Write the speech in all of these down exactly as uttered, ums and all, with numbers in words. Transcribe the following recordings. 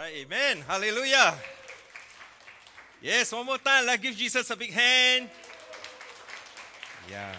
right, amen. Hallelujah. Yes, one more time. Let's give Jesus a big hand. Yeah.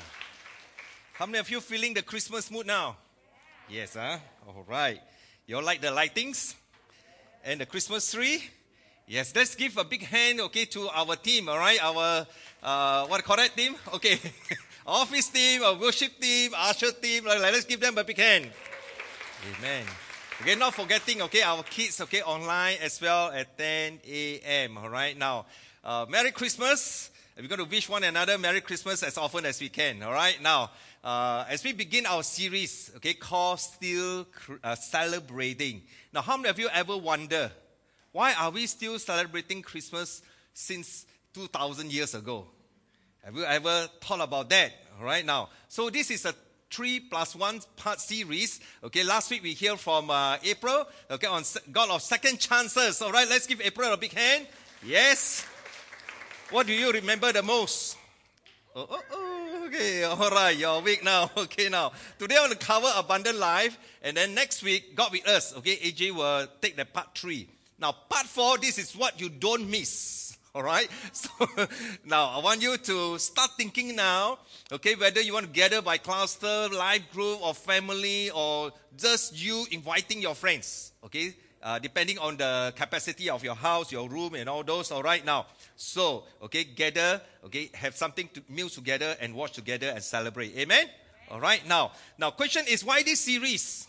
How many of you feeling the Christmas mood now? Yes, huh? All right. You all like the lightings and the Christmas tree? Yes, let's give a big hand, okay, to our team, all right? Our, uh, what call that team? Okay. Office team, our worship team, usher team. Let's give them a big hand. Amen. Okay, not forgetting, okay, our kids, okay, online as well at ten a.m., all right? Now, uh, Merry Christmas. We're going to wish one another Merry Christmas as often as we can, all right? Now, uh, as we begin our series, okay, called Still uh, Celebrating. Now, how many of you ever wonder, why are we still celebrating Christmas since two thousand years ago? Have you ever thought about that, all right? Now, so this is a three plus one part series. Okay, last week we hear from uh, April, okay, on God of second chances. All right, let's give April a big hand. Yes. What do you remember the most? Oh, oh, oh, okay, all right, you're awake now. Okay, now, today I want to cover abundant life, and then next week, God with us. Okay, A J will take the part three. Now, part four, this is what you don't miss. All right, so now I want you to start thinking now, okay, whether you want to gather by cluster, life group, or family, or just you inviting your friends, okay, uh, depending on the capacity of your house, your room, and all those, all right, now, so, okay, gather, okay, have something to meal together and watch together and celebrate, amen? Amen? All right, now, now, question is, why this series?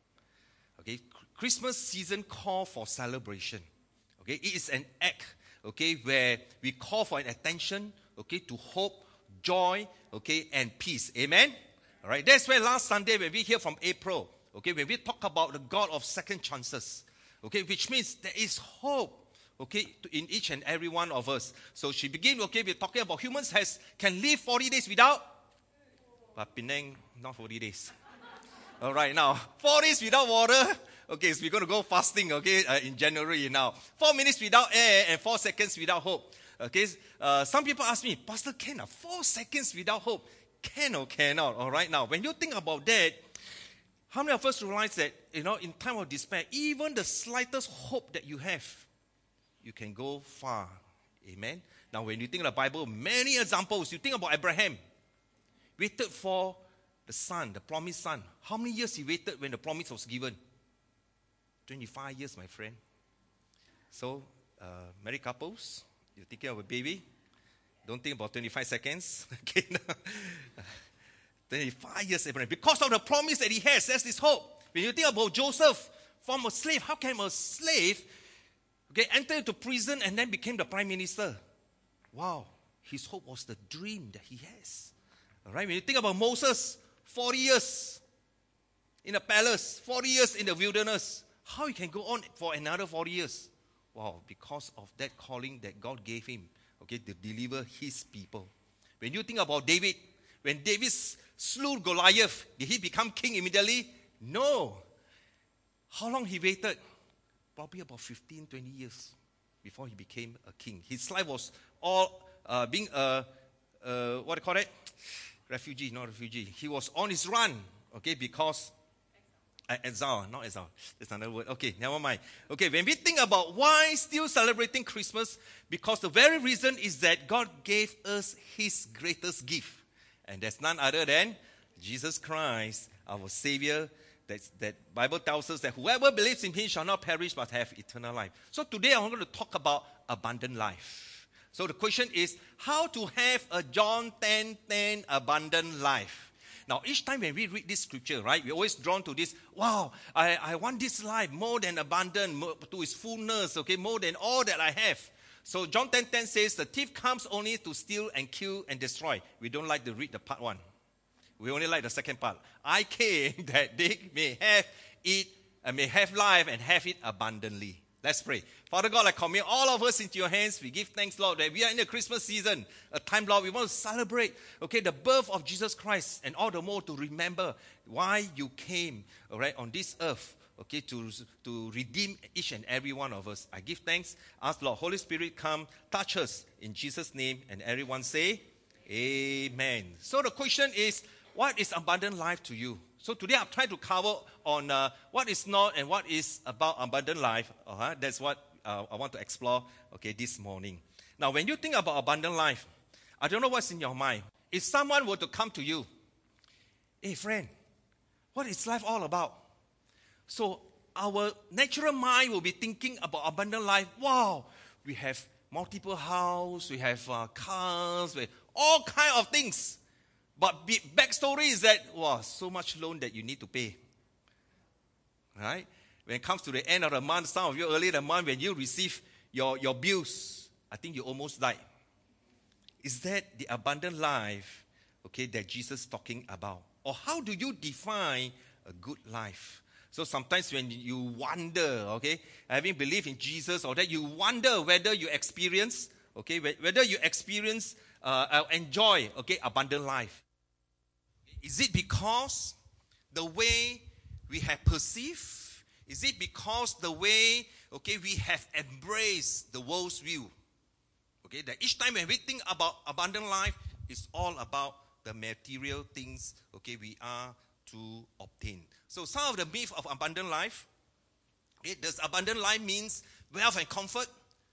Okay, Christmas season call for celebration, okay, it is an act, okay, where we call for an attention, okay, to hope, joy, okay, and peace. Amen? All right, that's why last Sunday when we hear from April, okay, when we talk about the God of second chances, okay, which means there is hope, okay, in each and every one of us. So she began, okay, we're talking about humans has can live forty days without, but Penang, not forty days. All right, now, four days without water. Okay, so we're going to go fasting, okay, uh, in January now. Four minutes without air and four seconds without hope. Okay, uh, some people ask me, Pastor Ken, uh, four seconds without hope, can or cannot? All right, now, when you think about that, how many of us realize that, you know, in time of despair, even the slightest hope that you have, you can go far. Amen? Now, when you think of the Bible, many examples. You think about Abraham, waited for the son, the promised son. How many years he waited when the promise was given? twenty-five years, my friend. So, uh, married couples, you're thinking of a baby, don't think about twenty-five seconds. Okay, twenty-five years, Abraham. Because of the promise that he has, that's his hope. When you think about Joseph, from a slave, how can a slave, okay, enter into prison and then became the prime minister? Wow, his hope was the dream that he has. All right, when you think about Moses, forty years in a palace, forty years in the wilderness, how he can go on for another forty years? Wow, because of that calling that God gave him, okay, to deliver his people. When you think about David, when David slew Goliath, did he become king immediately? No. How long he waited? Probably about fifteen, twenty years before he became a king. His life was all uh, being a, uh, what do you call it? Refugee, not refugee. He was on his run, okay, because Uh, exile, not exile. That's another word. Okay, never mind. Okay, when we think about why still celebrating Christmas, because the very reason is that God gave us His greatest gift. And there's none other than Jesus Christ, our Savior. That's, that Bible tells us that whoever believes in Him shall not perish but have eternal life. So today I'm going to talk about abundant life. So the question is, how to have a John ten ten abundant life? Now, each time when we read this scripture, right, we're always drawn to this, wow, I, I want this life more than abundant, more, to its fullness, okay, more than all that I have. So John ten ten says, the thief comes only to steal and kill and destroy. We don't like to read the part one. We only like the second part. I came that they may have it, uh, may have life and have it abundantly. Let's pray. Father God, I commit all of us into your hands. We give thanks, Lord, that we are in the Christmas season, a time, Lord, we want to celebrate, okay, the birth of Jesus Christ, and all the more to remember why you came, all right, on this earth, okay, to, to redeem each and every one of us. I give thanks. Ask, Lord, Holy Spirit, come, touch us in Jesus' name, and everyone say, Amen. So the question is, what is abundant life to you? So today I've tried to cover on uh, what is not and what is about abundant life. Uh-huh. That's what uh, I want to explore, okay, this morning. Now, when you think about abundant life, I don't know what's in your mind. If someone were to come to you, hey friend, what is life all about? So our natural mind will be thinking about abundant life. Wow, we have multiple houses, we have uh, cars, we have all kind of things. But the backstory is that, wow, so much loan that you need to pay. Right? When it comes to the end of the month, some of you early in the month, when you receive your, your bills, I think you almost died. Is that the abundant life, okay, that Jesus is talking about? Or how do you define a good life? So sometimes when you wonder, okay, having belief in Jesus, or that you wonder whether you experience, okay, whether you experience, uh, uh, enjoy, okay, abundant life. Is it because the way we have perceived? Is it because the way, okay, we have embraced the world's view? Okay, that each time when we think about abundant life, it's all about the material things, okay, we are to obtain. So some of the myth of abundant life, okay, does abundant life means wealth and comfort?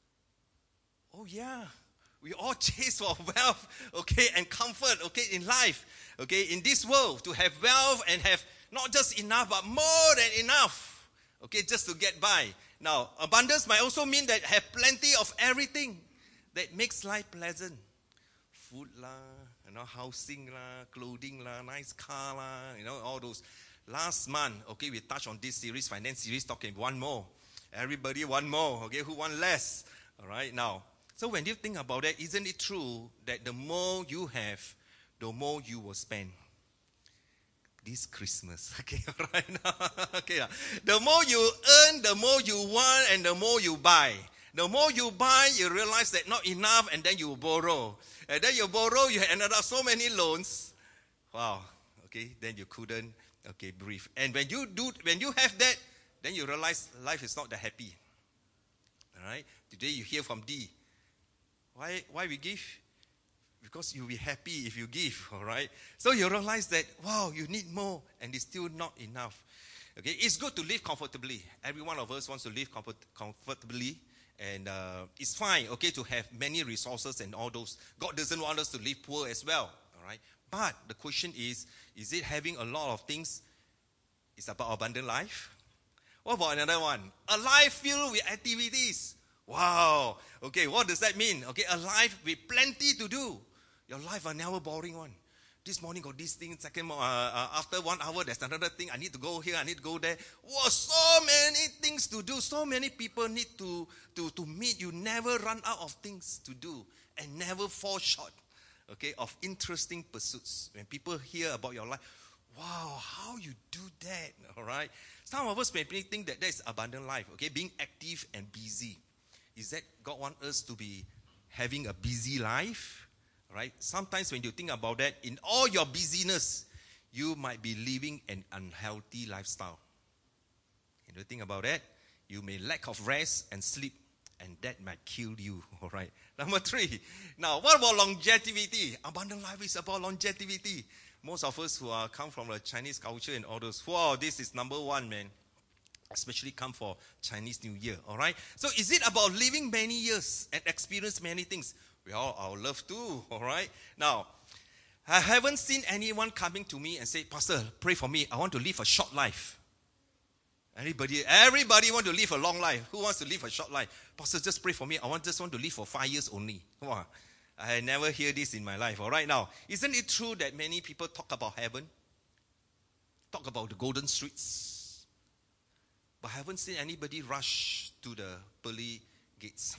Oh yeah, we all chase for wealth, okay, and comfort, okay, in life, okay, in this world, to have wealth and have not just enough, but more than enough, okay, just to get by. Now, abundance might also mean that have plenty of everything that makes life pleasant. Food lah, you know, housing lah, clothing lah, nice car lah, you know, all those. Last month, okay, we touched on this series, finance series, talking one more. Everybody want more, okay, who want less? All right, now. So when you think about that, isn't it true that the more you have, the more you will spend? This Christmas, okay, all right now, okay. The more you earn, the more you want, and the more you buy. The more you buy, you realize that not enough, and then you borrow. And then you borrow, you ended up so many loans. Wow, okay, then you couldn't, okay, breathe. And when you do, when you have that, then you realize life is not that happy. All right, today you hear from D. Why, why we give? Because you'll be happy if you give, all right? So you realize that, wow, you need more, and it's still not enough. Okay, it's good to live comfortably. Every one of us wants to live comfort, comfortably, and uh, it's fine, okay, to have many resources and all those. God doesn't want us to live poor as well, all right? But the question is, is it having a lot of things? It's about abundant life. What about another one? A life filled with activities. Wow. Okay, what does that mean? Okay, a life with plenty to do. Your life are never boring one. This morning got this thing, second uh, uh, after one hour there's another thing. I need to go here, I need to go there. Wow, so many things to do. So many people need to, to, to meet. You never run out of things to do and never fall short, okay, of interesting pursuits. When people hear about your life, wow, how you do that, all right? Some of us may think that that is abundant life, okay, being active and busy. Is that God wants us to be having a busy life? Right? Sometimes when you think about that, in all your busyness, you might be living an unhealthy lifestyle. When you think about that, you may lack of rest and sleep, and that might kill you. All right. Number three. Now, what about longevity? Abundant life is about longevity. Most of us who are come from the Chinese culture and all those, wow, this is number one, man. Especially come for Chinese New Year, all right? So is it about living many years and experience many things? We all, all love to, all right? Now, I haven't seen anyone coming to me and say, Pastor, pray for me. I want to live a short life. Anybody, everybody want to live a long life. Who wants to live a short life? Pastor, just pray for me. I want just want to live for five years only. Wow. I never hear this in my life, all right? Now, isn't it true that many people talk about heaven? Talk about the golden streets? But I haven't seen anybody rush to the pearly gates.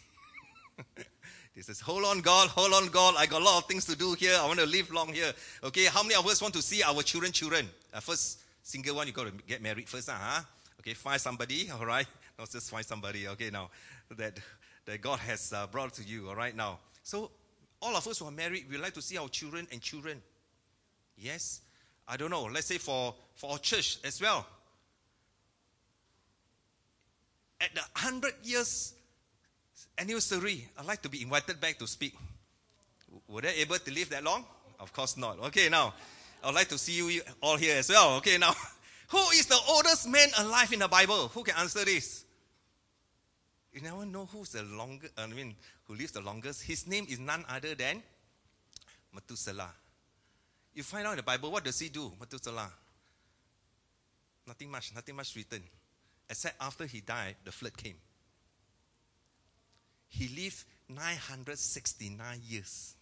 This is, hold on, God, hold on, God. I got a lot of things to do here. I want to live long here. Okay, how many of us want to see our children, children? Uh, first, single one, you got to get married first, uh, huh? Okay, find somebody, all right? Not just find somebody, okay, now, that, that God has uh, brought to you, all right, now. So, all of us who are married, we like to see our children and children. Yes? I don't know. Let's say for, for our church as well. At the hundred years anniversary, I'd like to be invited back to speak. Were they able to live that long? Of course not. Okay, now, I'd like to see you all here as well. Okay, now, who is the oldest man alive in the Bible? Who can answer this? You never know who's the longest, I mean, who lives the longest. His name is none other than Methuselah. You find out in the Bible, what does he do, Methuselah? Nothing much, nothing much written. Except after he died, the flood came. He lived nine hundred sixty-nine years.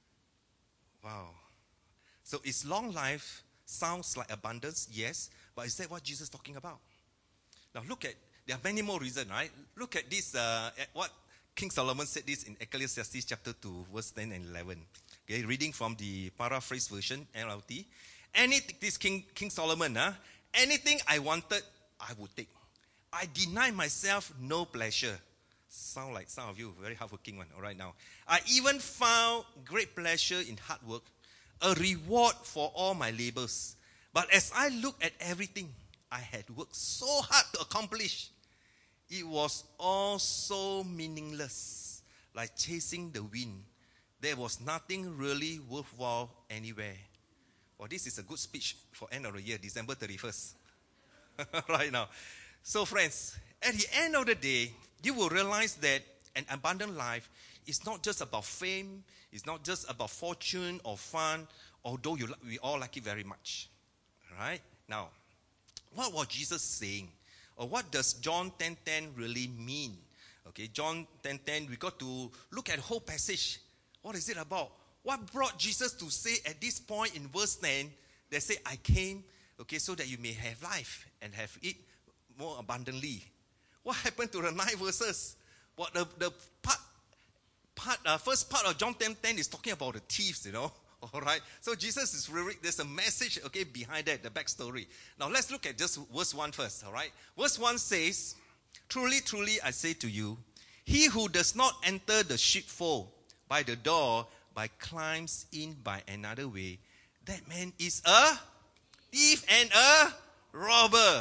Wow. So is long life sounds like abundance? Yes. But is that what Jesus is talking about? Now look at, there are many more reasons, right? Look at this, uh, at what King Solomon said this in Ecclesiastes chapter two, verse ten and eleven. Okay, reading from the paraphrase version, N L T. Anything, this King, King Solomon, huh? Anything I wanted, I would take. I deny myself no pleasure. Sound like some of you, very hardworking one, all right now. I even found great pleasure in hard work, a reward for all my labors. But as I look at everything I had worked so hard to accomplish, it was all so meaningless, like chasing the wind. There was nothing really worthwhile anywhere. Well, this is a good speech for end of the year, December thirty-first. Right now. So friends, at the end of the day, you will realize that an abundant life is not just about fame, it's not just about fortune or fun, although you, we all like it very much. Right? Now, what was Jesus saying? Or what does John ten ten really mean? Okay, John ten ten, we got to look at the whole passage. What is it about? What brought Jesus to say at this point in verse ten, they say, I came, okay, so that you may have life and have it more abundantly. What happened to the nine verses? What the, the part, part uh, first part of John ten ten is talking about the thieves, you know. All right. So Jesus is really, there's a message, okay, behind that, the backstory. Now let's look at just verse one first, all right. Verse one says, truly, truly, I say to you, he who does not enter the sheepfold by the door, but climbs in by another way, that man is a thief and a robber.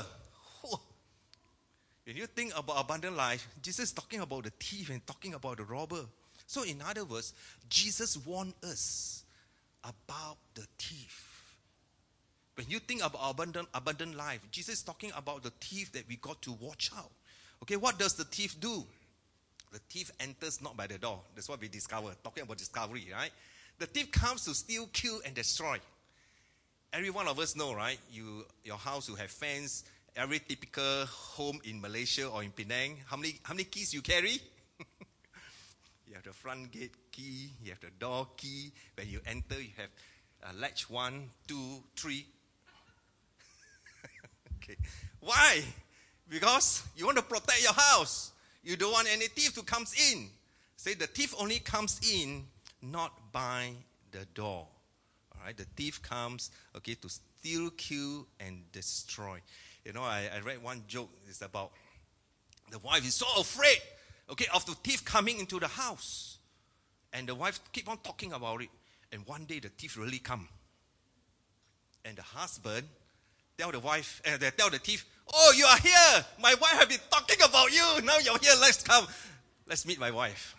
When you think about abundant life, Jesus is talking about the thief and talking about the robber. So in other words, Jesus warned us about the thief. When you think about abundant, abundant life, Jesus is talking about the thief that we got to watch out. Okay, what does the thief do? The thief enters not by the door. That's what we discovered. Talking about discovery, right? The thief comes to steal, kill, and destroy. Every one of us know, right? You, your house, you have fence. Every typical home in Malaysia or in Penang. How many, how many keys you carry? You have the front gate key. You have the door key. When you enter, you have a latch one, two, three. Okay. Why? Because you want to protect your house. You don't want any thief to come in. Say the thief only comes in not by the door. All right, the thief comes, okay, to steal, kill, and destroy. You know, I, I read one joke. It's about the wife is so afraid, okay, of the thief coming into the house, and the wife keep on talking about it. And one day the thief really come, and the husband tell the wife, uh, they tell the thief, "Oh, you are here. My wife have been talking about you. Now you're here. Let's come. Let's meet my wife."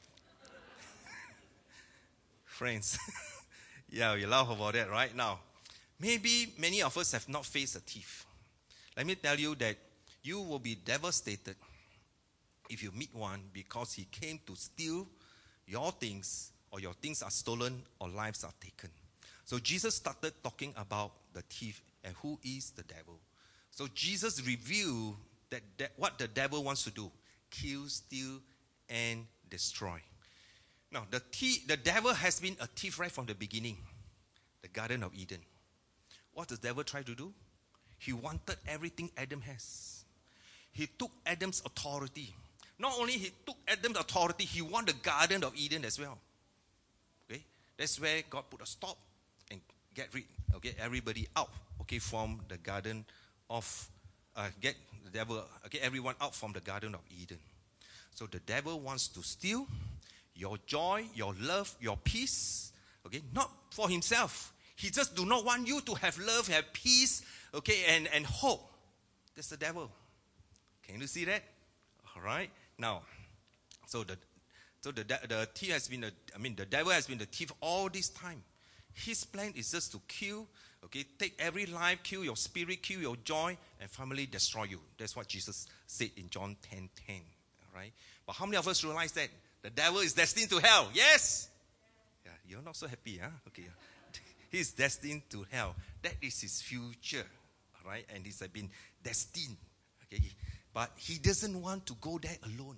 Friends, yeah, you laugh about that right now. Maybe many of us have not faced a thief. Let me tell you that you will be devastated if you meet one because he came to steal your things, or your things are stolen, or lives are taken. So Jesus started talking about the thief and who is the devil. So Jesus revealed that, that what the devil wants to do: kill, steal, and destroy. Now, the thief, the devil has been a thief right from the beginning, the Garden of Eden. What does the devil try to do? He wanted everything Adam has. He took Adam's authority. Not only he took Adam's authority, he wanted the Garden of Eden as well. Okay, that's where God put a stop and get rid, okay, everybody out, okay, from the Garden of, uh, get the devil, okay, everyone out from the Garden of Eden. So the devil wants to steal your joy, your love, your peace, okay, not for himself. He just do not want you to have love, have peace, okay, and, and hope. That's the devil. Can you see that? All right. Now, so the so the the thief has been a, I mean the devil has been the thief all this time. His plan is just to kill, okay, take every life, kill your spirit, kill your joy, and finally destroy you. That's what Jesus said in John ten ten. All right? But how many of us realize that the devil is destined to hell? Yes? Yeah, you're not so happy, huh? Okay. He's destined to hell. That is his future. All right? And he's been destined. Okay. But he doesn't want to go there alone.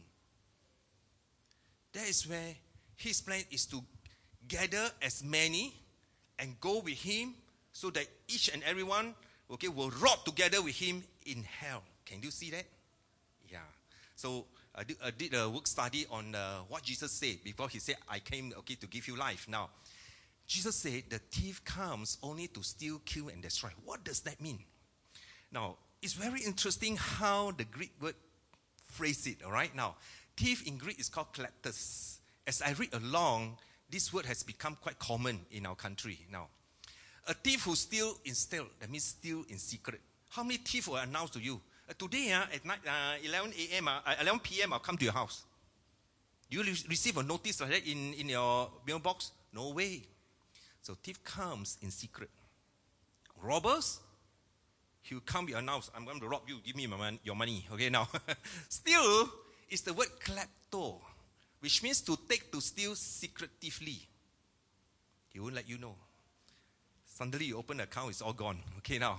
That is where his plan is to gather as many and go with him so that each and everyone, okay, will rot together with him in hell. Can you see that? Yeah. So I did, I did a work study on uh, what Jesus said before he said, I came, okay, to give you life. Now, Jesus said the thief comes only to steal, kill, and destroy. What does that mean? Now, it's very interesting how the Greek word phrase it, all right? Now, thief in Greek is called kleptos. As I read along, this word has become quite common in our country now. A thief who steals in stealth, that means steal in secret. How many thieves will announce to you? Uh, today uh, at night, uh, eleven a.m., uh, eleven p.m., I'll come to your house. Do you re- receive a notice like that in, in your mailbox? No way. So thief comes in secret. Robbers, he will come, and announce, I'm going to rob you, give me my man, your money. Okay, now. Steal is the word klepto, which means to take, to steal secretively. He won't let you know. Suddenly you open the account, it's all gone. Okay, now.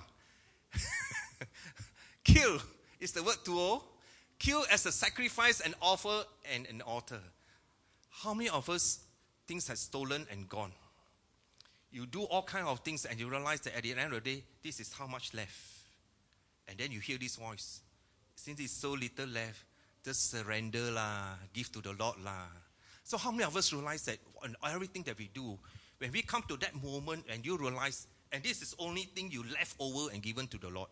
Kill is the word tuo. Kill as a sacrifice, an offer, and an altar. How many of us things have stolen and gone? You do all kinds of things and you realize that at the end of the day, this is how much left. And then you hear this voice. Since it's so little left, just surrender lah, give to the Lord lah. So how many of us realize that on everything that we do, when we come to that moment and you realize, and this is the only thing you left over and given to the Lord.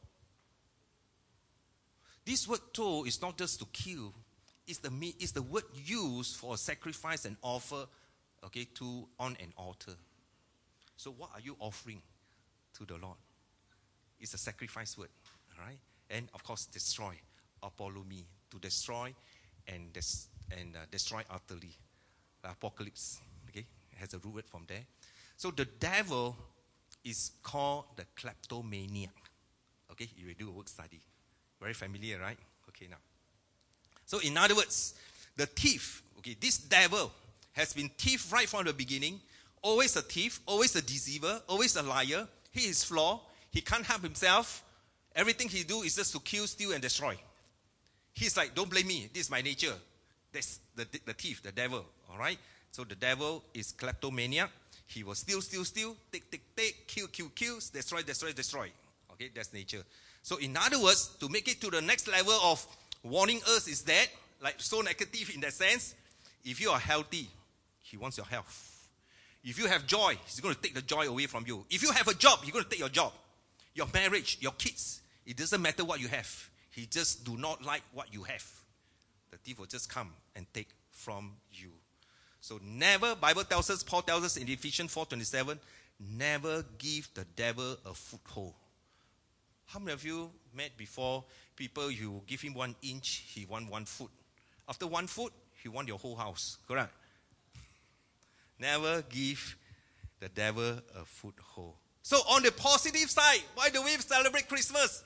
This word to is not just to kill, it's the, it's the word used for sacrifice and offer, okay, to on an altar. So what are you offering to the Lord? It's a sacrifice word, all right? And of course, destroy, apolumi, to destroy and des- and uh, destroy utterly. The apocalypse, okay, it has a root word from there. So the devil is called the kleptomaniac. Okay, you will do a work study. Very familiar, right? Okay, now. So in other words, the thief, okay, this devil has been thief right from the beginning. Always a thief, always a deceiver, always a liar. He is flawed. He can't help himself. Everything he do is just to kill, steal, and destroy. He's like, don't blame me. This is my nature. That's the, the thief, the devil. All right? So the devil is kleptomaniac. He will steal, steal, steal, take, take, take, kill, kill, kill, destroy, destroy, destroy. Okay? That's nature. So in other words, to make it to the next level of warning us is that, like so negative in that sense, if you are healthy, he wants your health. If you have joy, he's going to take the joy away from you. If you have a job, he's going to take your job. Your marriage, your kids, it doesn't matter what you have. He just do not like what you have. The thief will just come and take from you. So never, Bible tells us, Paul tells us in Ephesians four twenty-seven, never give the devil a foothold. How many of you met before people, you give him one inch, he want one foot. After one foot, he want your whole house. Correct? Never give the devil a foothold. So on the positive side, why do we celebrate Christmas?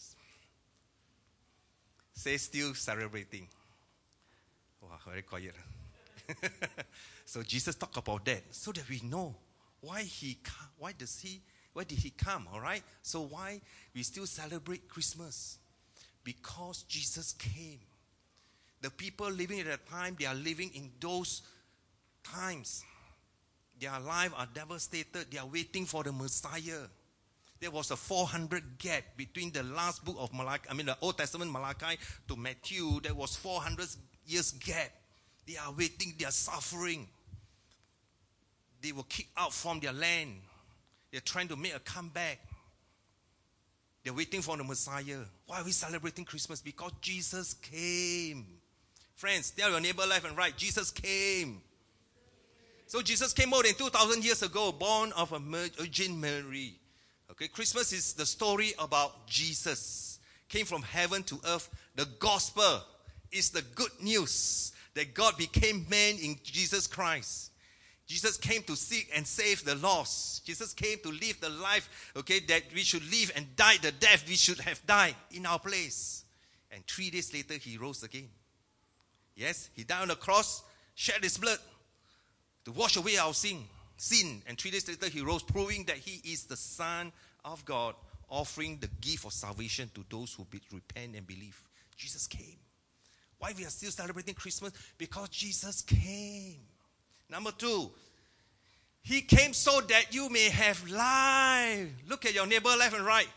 Say still celebrating. Wow, very quiet. So Jesus talked about that so that we know why he why does he why did he come, all right? So why we still celebrate Christmas? Because Jesus came. The people living at that time, they are living in those times. Their lives are devastated. They are waiting for the Messiah. There was a four hundred gap between the last book of Malachi, I mean the Old Testament Malachi to Matthew. There was four hundred years gap. They are waiting, they are suffering. They were kicked out from their land. They're trying to make a comeback. They're waiting for the Messiah. Why are we celebrating Christmas? Because Jesus came. Friends, tell your neighbor left and right, Jesus came. So Jesus came more than two thousand years ago, born of a Virgin Mary. Okay, Christmas is the story about Jesus. Came from heaven to earth. The gospel is the good news that God became man in Jesus Christ. Jesus came to seek and save the lost. Jesus came to live the life, okay, that we should live and die the death we should have died in our place. And three days later, he rose again. Yes, he died on the cross, shed his blood to wash away our sin. sin. And three days later, he rose, proving that he is the Son of God, offering the gift of salvation to those who be, repent and believe. Jesus came. Why we are still celebrating Christmas? Because Jesus came. Number two, he came so that you may have life. Look at your neighbor left and right.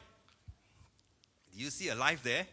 Do you see a life there?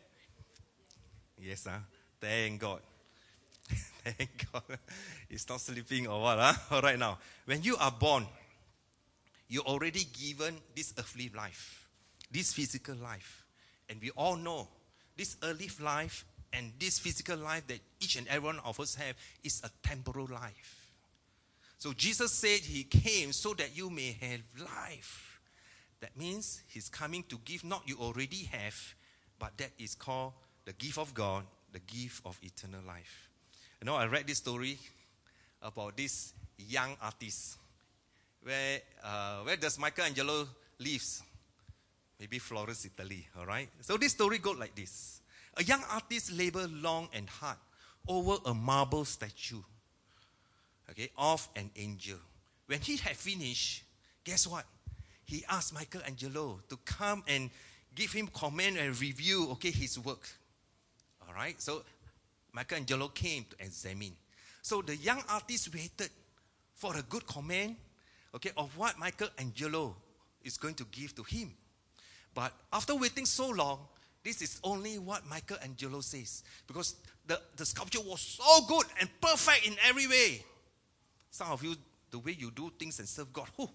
Yes, huh? Thank God. Thank God. It's not sleeping or what, huh? All right now. When you are born, you're already given this earthly life, this physical life. And we all know this earthly life and this physical life that each and every one of us have is a temporal life. So Jesus said he came so that you may have life. That means he's coming to give not you already have, but that is called the gift of God, the gift of eternal life. You know, I read this story about this young artist. Where, uh, where does Michelangelo lives? Maybe Florence, Italy, all right? So this story goes like this. A young artist labored long and hard over a marble statue, okay, of an angel. When he had finished, guess what? He asked Michelangelo to come and give him comment and review, okay, his work. All right? So Michelangelo came to examine. So the young artist waited for a good comment, okay, of what Michelangelo is going to give to him. But after waiting so long, this is only what Michelangelo says. Because the, the sculpture was so good and perfect in every way. Some of you, the way you do things and serve God, whew,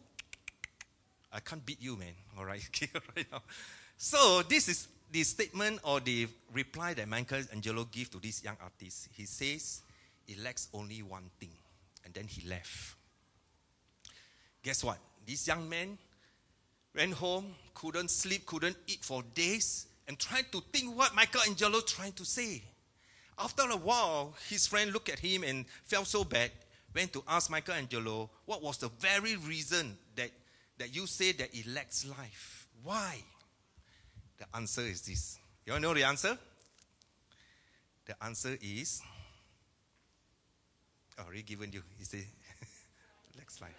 I can't beat you, man. All right, okay, right now. So this is the statement or the reply that Michelangelo gave to this young artist. He says, it lacks only one thing. And then he left. Guess what? This young man went home, couldn't sleep, couldn't eat for days, and tried to think what Michelangelo tried to say. After a while, his friend looked at him and felt so bad, went to ask Michelangelo, what was the very reason that, that you say that it lacks life? Why? The answer is this. You all know the answer? The answer is, I already given you. He said, lacks life.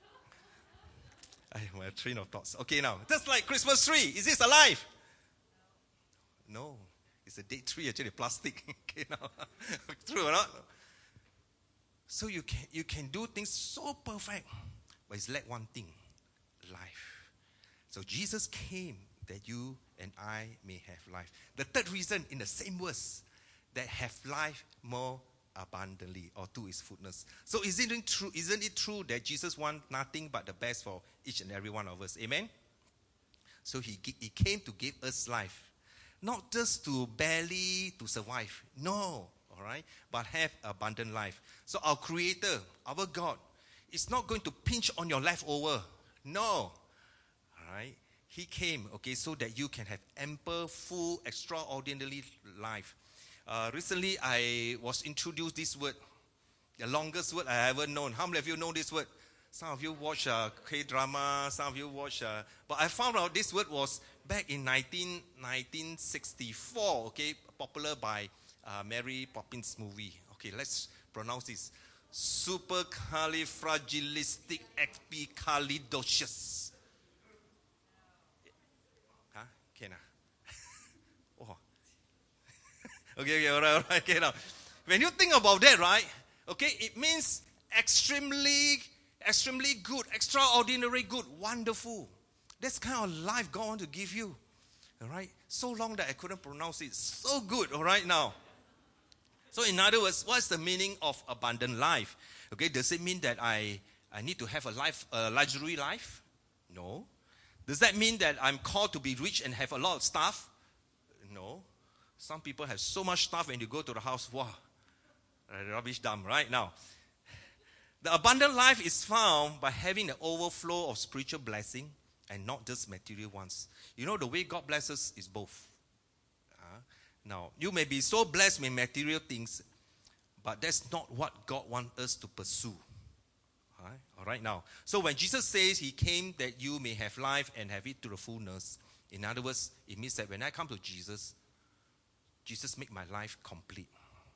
I have my train of thoughts. Okay, now, just like Christmas tree. Is this alive? No. It's a dead tree, actually, plastic. Okay, now. True or not? So you can, you can do things so perfect, but it's lack one thing, life. So Jesus came that you and I may have life. The third reason in the same verse, that have life more abundantly, or two is fullness. So isn't it true, isn't it true that Jesus wants nothing but the best for each and every one of us? Amen? So he, he came to give us life. Not just to barely to survive. No. All right? But have abundant life. So our Creator, our God, is not going to pinch on your leftover. No. All right? He came, okay, so that you can have ample, full, extraordinary life. Uh, recently, I was introduced this word, the longest word I ever known. How many of you know this word? Some of you watch uh, K-drama, some of you watch... Uh, but I found out this word was back in nineteen, nineteen sixty-four, okay, popular by uh, Mary Poppins movie. Okay, let's pronounce this. Supercalifragilisticexpialidocious. Huh? Can I? Oh. Okay, okay, all right, all right, okay, now. When you think about that, right, okay, it means extremely, extremely good, extraordinary good, wonderful. That's kind of life God wants to give you, all right? So long that I couldn't pronounce it. So good, all right, now. So in other words, what's the meaning of abundant life? Okay, does it mean that I, I need to have a life, a luxury life? No. Does that mean that I'm called to be rich and have a lot of stuff? No. Some people have so much stuff when you go to the house, wow, rubbish dump, right? Now, the abundant life is found by having the overflow of spiritual blessing and not just material ones. You know, the way God blesses is both. Uh, now, you may be so blessed with material things, but that's not what God wants us to pursue. Uh, All right? All right now. So when Jesus says he came that you may have life and have it to the fullness, in other words, it means that when I come to Jesus, Jesus make my life complete.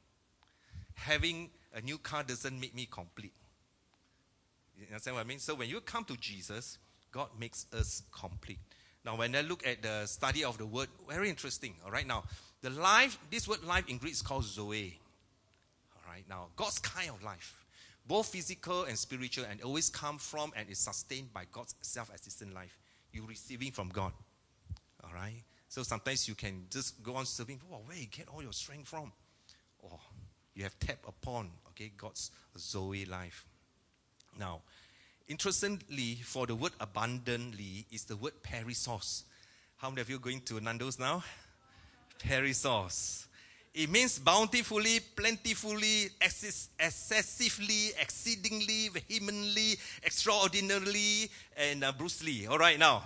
Having a new car doesn't make me complete. You understand what I mean? So when you come to Jesus, God makes us complete. Now when I look at the study of the word, very interesting. All right now, the life, this word life in Greek is called Zoe. All right now, God's kind of life, both physical and spiritual, and always come from and is sustained by God's self-existent life. You receiving from God. All right. So sometimes you can just go on serving. Oh, where you get all your strength from? Oh, you have tapped upon, okay, God's Zoe life. Now, interestingly, for the word abundantly is the word perissos. How many of you are going to Nando's now? Perissos. It means bountifully, plentifully, excess, excessively, exceedingly, vehemently, extraordinarily, and uh, Bruce Lee. All right, now.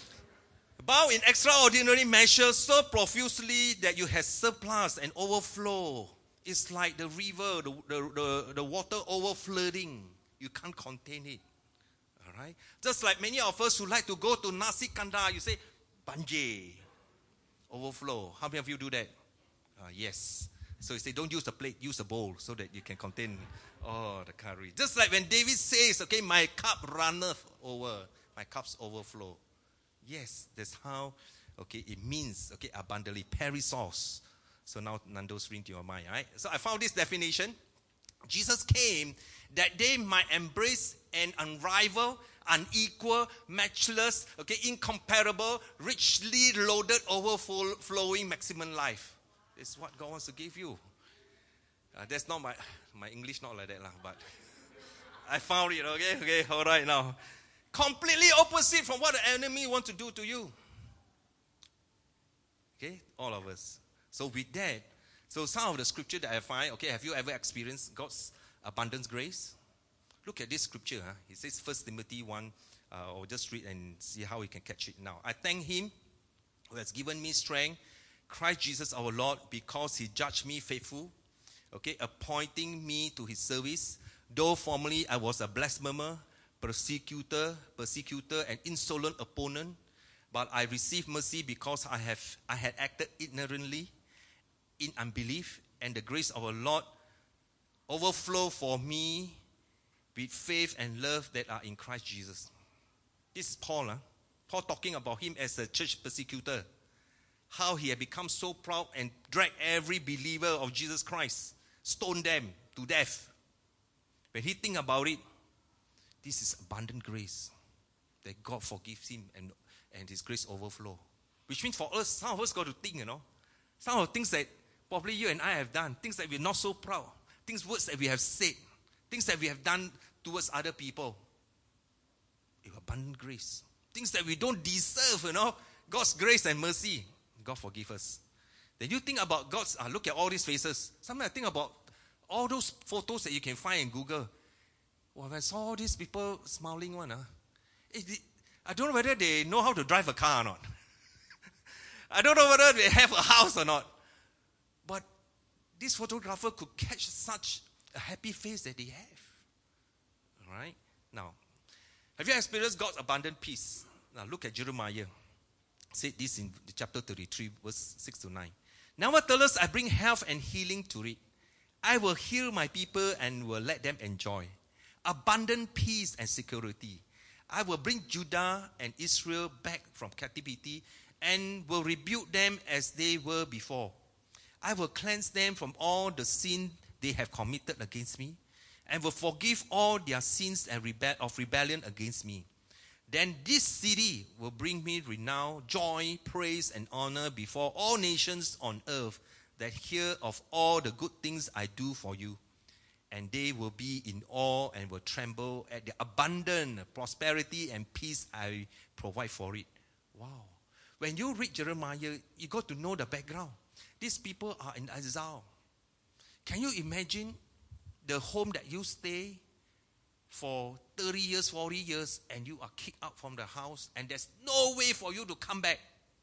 Bow in extraordinary measure so profusely that you have surplus and overflow. It's like the river, the, the, the, the water overflowing. You can't contain it. All right? Just like many of us who like to go to Nasi Kandar, you say, Banjir. Overflow. How many of you do that? Uh, yes. So you say, don't use the plate, use a bowl so that you can contain oh, the curry. Just like when David says, okay, my cup runneth over. My cups overflow. Yes, that's how, okay, it means, okay, abundantly. Perissos. So now Nando's ring to your mind, right? So I found this definition. Jesus came that they might embrace an unrivaled, unequal, matchless, okay, incomparable, richly loaded, overflowing maximum life. That's what God wants to give you. Uh, that's not my, my English not like that, lah, but I found it, okay, okay, all right now. Completely opposite from what the enemy wants to do to you. Okay, all of us. So with that, so some of the scripture that I find, okay, have you ever experienced God's abundance grace? Look at this scripture. Huh? It says First Timothy one, uh, or just read and see how we can catch it now. I thank him who has given me strength, Christ Jesus our Lord, because he judged me faithful, okay, appointing me to his service. Though formerly I was a blasphemer, persecutor, persecutor, and insolent opponent, but I received mercy because I have I had acted ignorantly in unbelief, and the grace of our Lord overflow for me with faith and love that are in Christ Jesus. This is Paul. Huh? Paul talking about him as a church persecutor. How he had become so proud and dragged every believer of Jesus Christ, stoned them to death. When he think about it, this is abundant grace that God forgives him and, and his grace overflow. Which means for us, some of us got to think, you know. Some of the things that probably you and I have done, things that we're not so proud, things, words that we have said, things that we have done towards other people. Abundant grace. Things that we don't deserve, you know. God's grace and mercy. God forgive us. Then you think about God's, uh, look at all these faces. Sometimes I think about all those photos that you can find in Google. Well, when I saw all these people smiling one, uh, it, it, I don't know whether they know how to drive a car or not. I don't know whether they have a house or not. But this photographer could catch such a happy face that they have. All right? Now, have you experienced God's abundant peace? Now, look at Jeremiah. Said this in chapter thirty-three, verse six to nine. Nevertheless, I bring health and healing to it. I will heal my people and will let them enjoy abundant peace and security. I will bring Judah and Israel back from captivity and will rebuild them as they were before. I will cleanse them from all the sin they have committed against me and will forgive all their sins and rebe- of rebellion against me. Then this city will bring me renown, joy, praise, and honor before all nations on earth that hear of all the good things I do for you. And they will be in awe and will tremble at the abundant prosperity and peace I provide for it. Wow. When you read Jeremiah, you got to know the background. These people are in exile. Can you imagine the home that you stay for thirty years, forty years, and you are kicked out from the house, and there's no way for you to come back?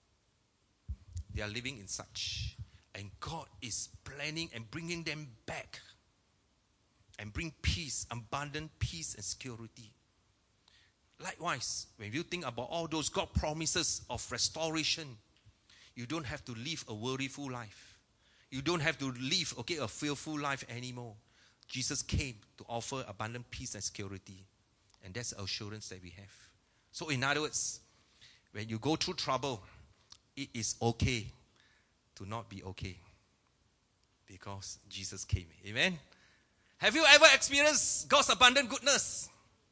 They are living in such. And God is planning and bringing them back. And bring peace, abundant peace and security. Likewise, when you think about all those God promises of restoration, you don't have to live a worryful life. You don't have to live, okay, a fearful life anymore. Jesus came to offer abundant peace and security. And that's the assurance that we have. So in other words, when you go through trouble, it is okay to not be okay. Because Jesus came. Amen? Have you ever experienced God's abundant goodness?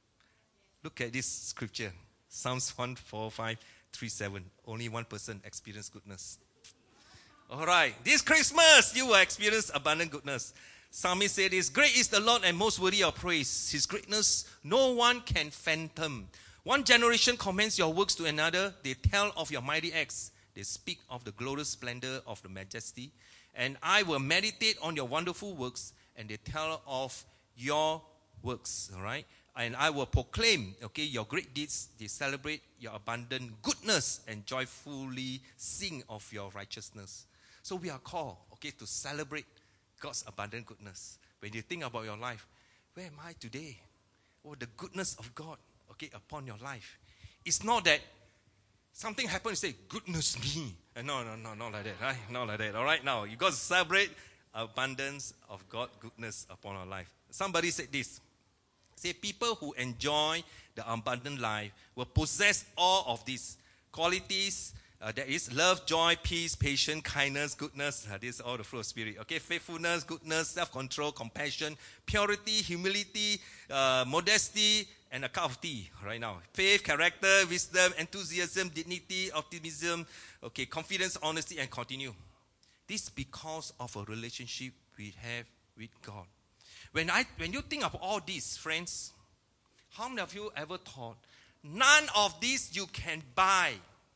Look at this scripture. Psalms one forty-five, three seven. Only one person experienced goodness. All right. This Christmas, you will experience abundant goodness. Psalmist said this, great is the Lord and most worthy of praise. His greatness, no one can fathom. One generation commends your works to another. They tell of your mighty acts. They speak of the glorious splendor of the majesty. And I will meditate on your wonderful works, and they tell of your works. All right? And I will proclaim, okay, your great deeds. They celebrate your abundant goodness and joyfully sing of your righteousness. So we are called, okay, to celebrate God's abundant goodness. When you think about your life, where am I today? Oh, the goodness of God, okay, upon your life. It's not that something happens, you say, goodness me. No, no, no, not like that, right? Not like that. All right, now, you got to celebrate abundance of God's goodness upon our life. Somebody said this. Say, people who enjoy the abundant life will possess all of these qualities. Uh, there is love, joy, peace, patience, kindness, goodness. Uh, this is all the fruit of spirit. Okay, faithfulness, goodness, self-control, compassion, purity, humility, uh, modesty, and a cup of tea right now. Faith, character, wisdom, enthusiasm, dignity, optimism, okay, confidence, honesty, and continue. This is because of a relationship we have with God. When I, when you think of all these, friends, how many of you ever thought, none of these you can buy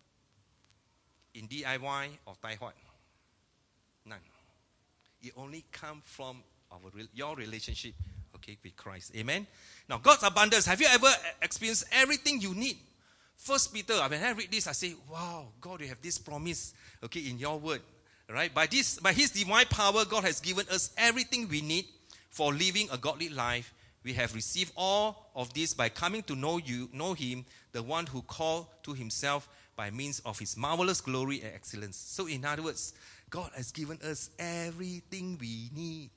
in D I Y or Tai Hwa? None. It only comes from our, your relationship, okay, with Christ. Amen? Now, God's abundance, have you ever experienced everything you need? First Peter, when I read this, I say, wow, God, you have this promise, okay, in your word. Right? By this, by His divine power, God has given us everything we need for living a godly life. We have received all of this by coming to know you, know Him, the one who called to Himself by means of His marvelous glory and excellence. So in other words, God has given us everything we need.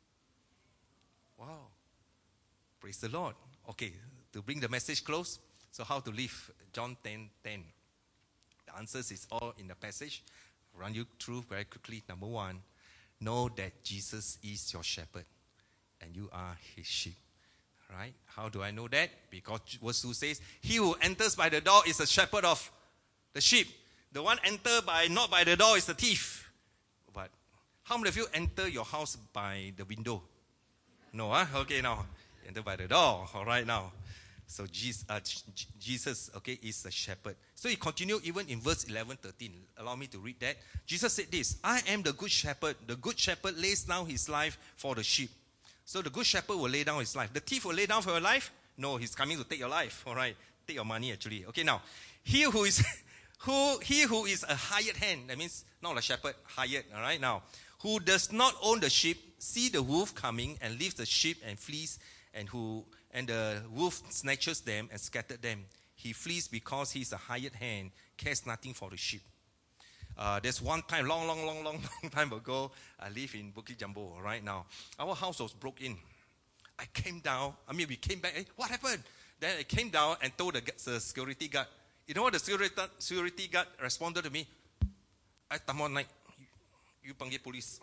Wow. Praise the Lord. Okay, to bring the message close, so how to live? John ten ten. The answers is all in the passage. I'll run you through very quickly. Number one, know that Jesus is your shepherd and you are His sheep. Right? How do I know that? Because verse two says, he who enters by the door is a shepherd of the sheep. The one enter by not by the door is the thief. But how many of you enter your house by the window? No, huh? Okay, now. Enter by the door. All right, now. So Jesus, uh, Jesus, okay, is a shepherd. So he continued even in verse eleven, thirteen. Allow me to read that. Jesus said this, I am the good shepherd. The good shepherd lays down his life for the sheep. So the good shepherd will lay down his life. The thief will lay down for your life? No, he's coming to take your life. All right, take your money actually. Okay, now, he who is who he who is a hired hand, that means not a shepherd, hired. All right, now, who does not own the sheep, see the wolf coming and leaves the sheep and flees, and who and the wolf snatches them and scatters them. He flees because he is a hired hand, cares nothing for the sheep. Uh, there's one time, long, long, long, long, long time ago, I live in Bukit Jambu right now. Our house was broke in. I came down, I mean, we came back, hey, what happened? Then I came down and told the, the security guard. You know what the security, security guard responded to me? I tamon night, you panggil police.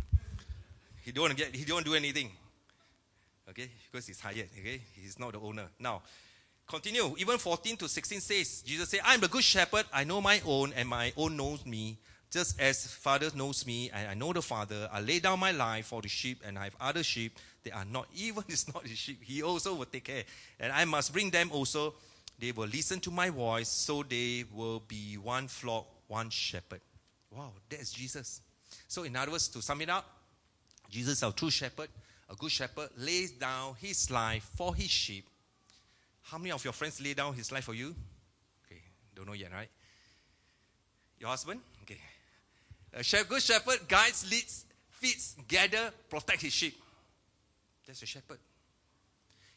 He don't want to get, he don't do anything. Okay, because he's hired, okay? He's not the owner. Now, continue. Even fourteen to sixteen says, Jesus said, I am the good shepherd. I know my own, and my own knows me. Just as Father knows me, and I know the Father. I lay down my life for the sheep, and I have other sheep. They are not, even it's not his sheep. He also will take care. And I must bring them also. They will listen to my voice, so they will be one flock, one shepherd. Wow, that's Jesus. So in other words, to sum it up, Jesus is our true shepherd. A good shepherd lays down his life for his sheep. How many of your friends lay down his life for you? Okay, don't know yet, right? Your husband? Okay. A good shepherd guides, leads, feeds, gather, protect his sheep. That's a shepherd.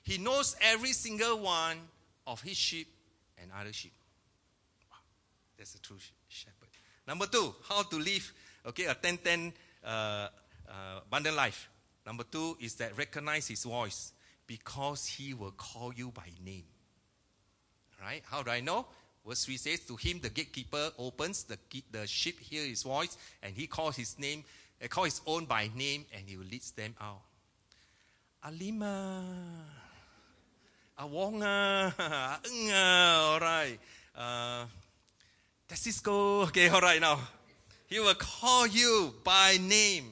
He knows every single one of his sheep and other sheep. Wow, that's a true shepherd. Number two, how to live, okay, a ten ten uh, uh, abundant life. Number two is that recognize his voice because he will call you by name. Right? How do I know? Verse three says, to him the gatekeeper opens, the, the sheep hear his voice, and he calls his name, uh, call his own by name, and he leads them out. Alima, Awonga, Nga, all right. Uh, Cisco, okay, all right now. He will call you by name.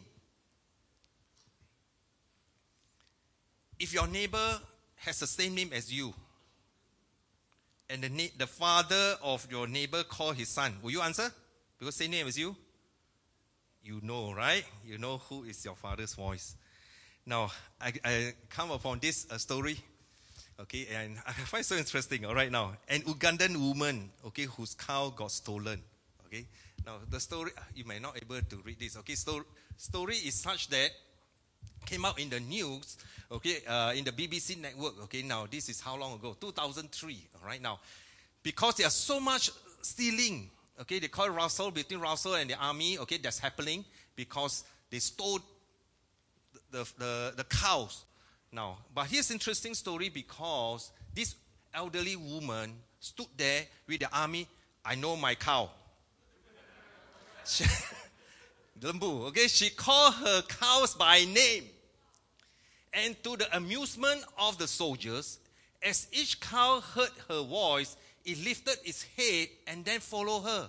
If your neighbor has the same name as you, and the, na- the father of your neighbor call his son, will you answer? Because same name as you? You know, right? You know who is your father's voice. Now, I, I come upon this uh, story, okay, and I find it so interesting, all right now. An Ugandan woman, okay, whose cow got stolen, okay. Now, the story, you may not be able to read this, okay. Sto- story is such that came out in the news, okay, uh, in the B B C network, okay. Now, this is how long ago? two thousand three, all right now. Because there's so much stealing, okay, they call it Russell, between Russell and the army, okay, that's happening because they stole the, the, the cows. Now, but here's an interesting story because this elderly woman stood there with the army. I know my cow. She, okay, she called her cows by name. And to the amusement of the soldiers, as each cow heard her voice, it lifted its head and then followed her.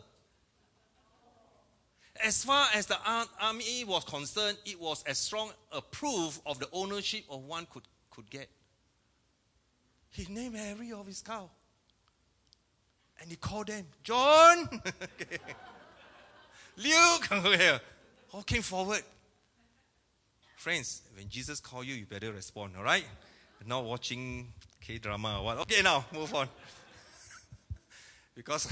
As far as the army was concerned, it was as strong a proof of the ownership of one could, could get. He named every of his cow. And he called them, John, okay. Luke, okay. All came forward. Friends, when Jesus calls you, you better respond, all right? Not watching K-drama or what. Okay, now, move on. Because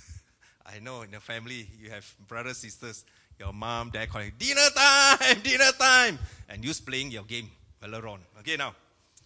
I know in the family, you have brothers, sisters, your mom, dad calling, dinner time, dinner time. And you're playing your game, Valorant. Okay, now.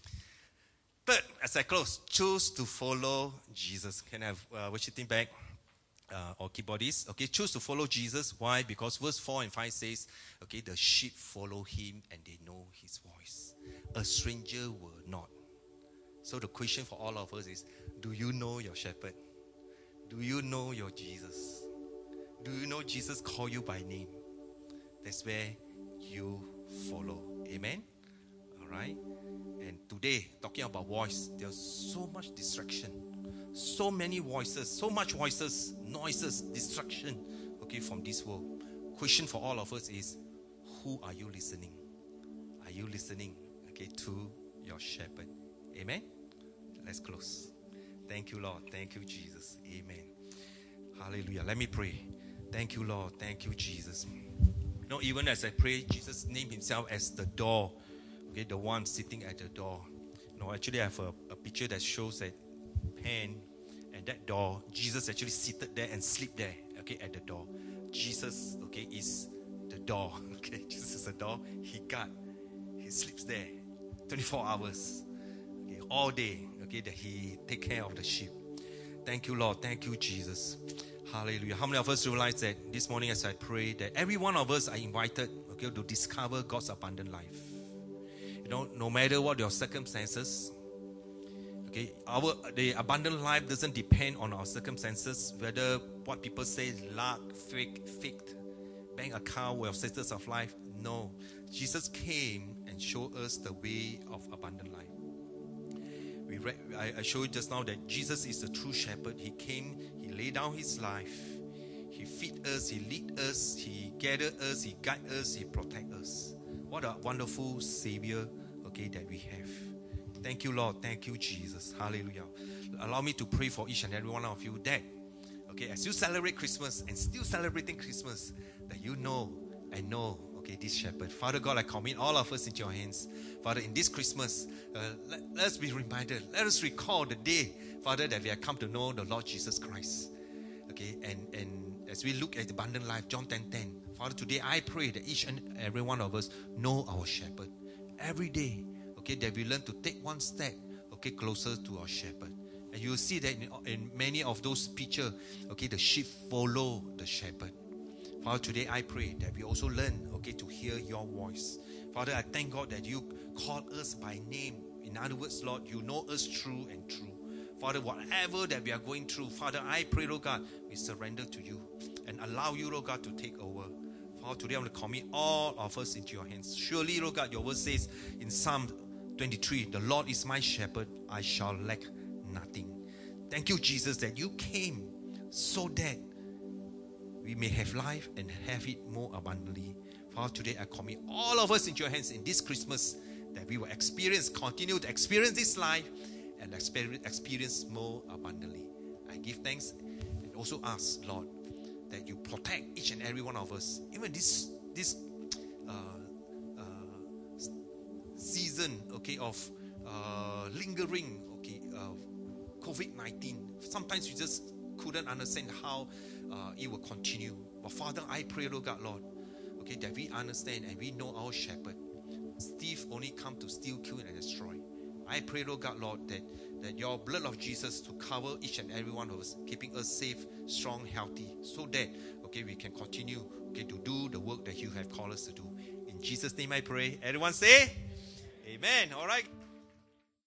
Third, as I close, choose to follow Jesus. Can I have uh, worship team back? Uh, or keyboardist. Okay, choose to follow Jesus. Why? Because verse four and five says, okay, the sheep follow him and they know his voice. A stranger will not. So the question for all of us is, do you know your shepherd? Do you know your Jesus? Do you know Jesus call you by name? That's where you follow. Amen? All right? And today, talking about voice, there's so much distraction. So many voices, so much voices, noises, distraction, okay, from this world. Question for all of us is, who are you listening? Are you listening, okay, to your shepherd? Amen? Let's close. Thank you, Lord. Thank you, Jesus. Amen. Hallelujah. Let me pray. Thank you, Lord. Thank you, Jesus. You know, even as I pray, Jesus named himself as the door. Okay, the one sitting at the door. You know, actually I have a, a picture that shows that pen and that door. Jesus actually seated there and sleep there, okay, at the door. Jesus, okay, is the door. Okay, Jesus is the door. He guard. He sleeps there twenty-four hours. Okay, all day, okay, that he take care of the sheep. Thank you, Lord. Thank you, Jesus. Hallelujah. How many of us realize that this morning as I pray that every one of us are invited, okay, to discover God's abundant life. You know, no matter what your circumstances, okay, our the abundant life doesn't depend on our circumstances, whether what people say, luck, fake, faked, bank account, or status of life. No. Jesus came and showed us the way of abundant life. We read, I, I showed you just now that Jesus is the true shepherd. He came, he laid down his life. He feed us, he lead us, he gather us, he guide us, he protect us. What a wonderful Savior, okay, that we have. Thank you, Lord. Thank you, Jesus. Hallelujah. Allow me to pray for each and every one of you that, okay, as you celebrate Christmas and still celebrating Christmas, that you know and know, okay, this shepherd. Father God, I commit all of us into your hands. Father, in this Christmas, uh, let, let us be reminded, let us recall the day, Father, that we have come to know the Lord Jesus Christ. Okay, and, and as we look at the abundant life, John ten ten, Father, today I pray that each and every one of us know our shepherd. Every day, okay, that we learn to take one step, okay, closer to our shepherd. And you will see that in, in many of those pictures, okay, the sheep follow the shepherd. Father, today I pray that we also learn, okay, to hear your voice. Father, I thank God that you call us by name. In other words, Lord, you know us true and true. Father, whatever that we are going through, Father, I pray, Lord God, we surrender to you and allow you, Lord God, to take over. Father, today I want to commit all of us into your hands. Surely, Lord God, your word says in Psalm twenty-three, the Lord is my shepherd, I shall lack nothing. Thank you, Jesus, that you came so that we may have life and have it more abundantly. Father, today I commit all of us into your hands in this Christmas, that we will experience, continue to experience this life and experience more abundantly. I give thanks and also ask, Lord, that you protect each and every one of us. Even this this uh, uh, season, okay, of uh, lingering, okay, uh, COVID nineteen. Sometimes we just couldn't understand how uh, it will continue. But Father, I pray, Lord God, Lord, okay, that we understand and we know our shepherd. Thief only come to steal, kill, and destroy. I pray, Lord God, Lord, that, that your blood of Jesus to cover each and every one of us, keeping us safe, strong, healthy, so that, okay, we can continue, okay, to do the work that you have called us to do. In Jesus' name I pray. Everyone say, Amen. All right.